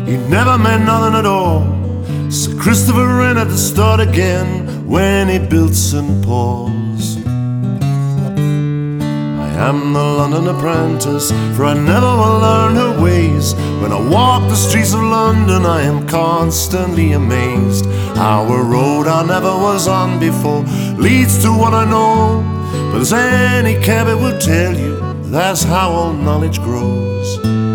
He never meant nothing at all. So Christopher Wren had to start again when he built St. Paul's. I am the London apprentice, for I never will learn her ways. When I walk the streets of London, I am constantly amazed how a road I never was on before leads to what I know. But as any cabby will tell you, that's how all knowledge grows.